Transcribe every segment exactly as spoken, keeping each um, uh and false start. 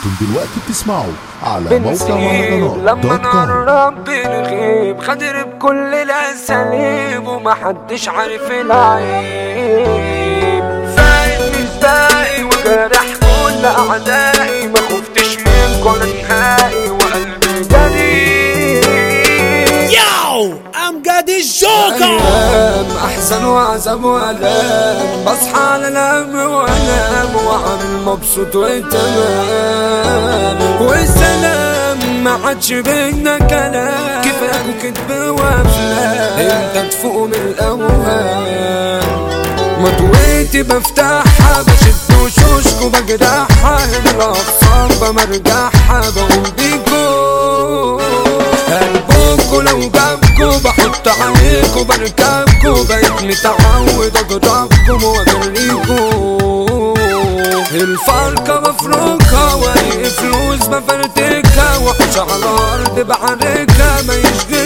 انتم دلوقتي بتسمعوا على موقع مهرجانات لما دوت كوم. نقرب بنغيب خدر بكل الاساليب ومحدش عارف العيب. فايت مش باقي وجرح كل اعدائي، ما خفتش منكم نهائي وقلبي جريء. ياو امجد الجوكر. أيام أحزن وعذاب وألام، بصحى على الهم وأنام وعامل مبسوط وتمام والسلام، ما عادش بينا كلام، كفاك وكدب وأفلام، أنت تفوق من الأوهام. مطويتي بفتحها بشد وشوشك وبجرحها، الأخصام بمرجعها بقوم بيكو قلبكوا لو جابكوا بحط عليكوا بركبكوا، بقيت متعود اضربكم واجريكوا. الفرقة مفروكة واي فلوس بفرتكها، وحش على الارض بعركها ما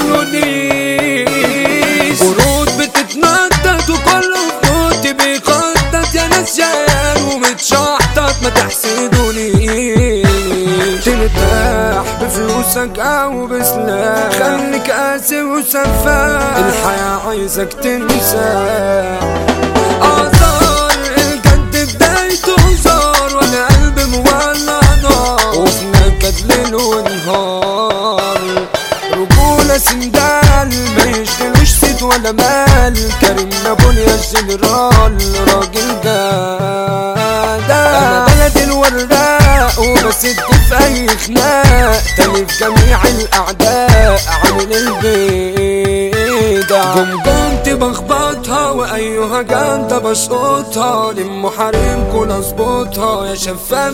يشغلونيش. ورود بتتنطط وكله فوتي بيخطط، يا ناس جايان ومتشحطط ما تحسدونيش. ترتاح بفلوسك او بسلاح، خليك قاسي وسفاح، الحياة عايزك تنسى. اعذار الجد بدايته هزار، وانا قلبي مولع نار، وفي نكد ليل ونهار. رجولة سندال ما يشغلوش سيد ولا مال، كريم نابليا الجنرال راجل جدع. انا بلد الوراق وبسد في اي خناق، تاني في جميع الاعداء عامل البيدع. جمجمتي بخبطها وايها جامدة بشقطها، لموا حريمكوا اظبطها يا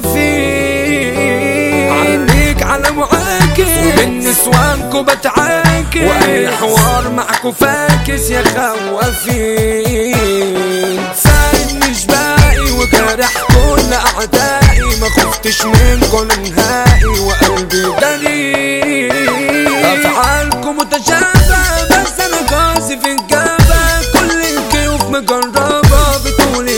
شفافين. عينيك على معاكس ومن نسوانكوا بتعاكس، واي حوار معكوا فاكس يا خوافين. سايد مش باقي وجرح كل اعدائي، ما خفتش منكم نهائي وقلبي جريء. افعالكم متشابهة بس انا قاسي في الجابة، كل الكيوف مجربة بطولي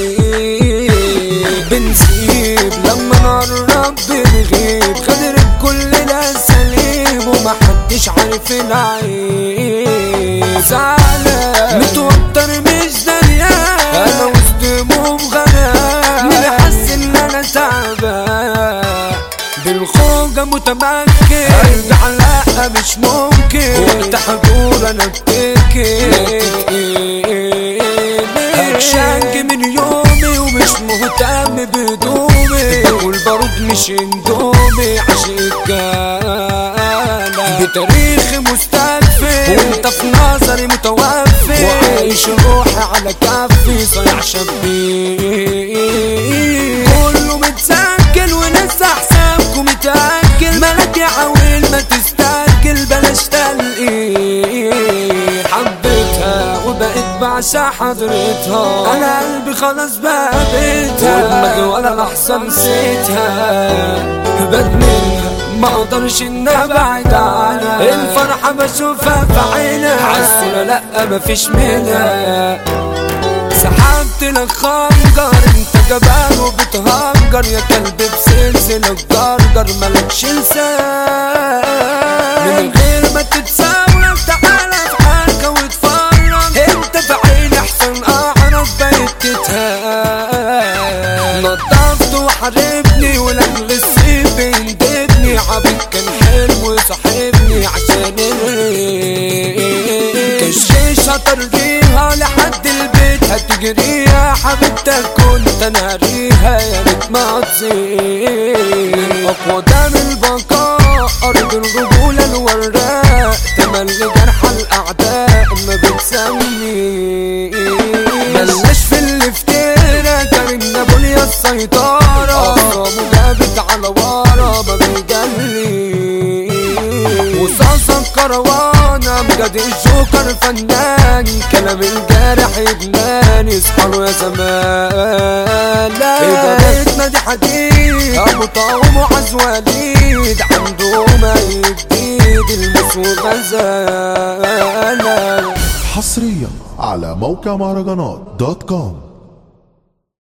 فريق. بنسيب لما نقرب بنغيب، خدر بكل الاساليب ومحدش عارف العيب. زعلان متوتر مش دريان، انا وسط هموم غرام، مين حس ان انا تعبان. بالخوجة متمكن ارجع لا مش ممكن، وقت حضور انا بتكي هكشنج من يومي ومش مهتم بهدومي، بقول بارود مش اندومي عشق الجالة. بتاريخي مستكفي وانت في نظري متوفي، وعايش روحي على كفي صيع شبيه. كله متسجل وناس حسابكم متأجل، مالك يا عويل ما تستاجل بلاش تلقيه. حبيتها وبقيت بعشق حضرتها، انا قلبي خلاص بقى بيتها، ودماغي ولا لحظة نسيتها. بدمنها ما اقدرش ان ابعد عنها، الفرحة بشوفها في عينها، عالصورة لا مفيش منها. سحبت لك خنجر انت جبان وبتهجر، يا كلب بسلسلة جرجر ملكش لسان. من غير ما تتساوى تعالى في حركة واتفرج، انت في عيني احسن اعرف بقيت تتهان. نضفت وحاربني ولاجل السيف بيندبني، عبيد كان حلو صاحبني عشان الريق. كشيش هترجيها لحد البيت هتجريها، حبيبتك كنت انا ريها يا ريت ما تصير. اقوى دم البقاء ارض الرجولة الوراق، تملي جرح الاعداء ما بتسمي. بلاش في الافتراء كريم نابليا السيطرة، اقرامه جابت على ورا ما بيجلي. وصاصة الكروان امجد الجوكر فنان، كلام الجارح ادمان يصحوا يا زمان. ادارتنا دي حديد ابو طعم وعز وليد، عندهم اي جديد المس وغزالة. حصريا على موقع مهرجانات دوت كوم.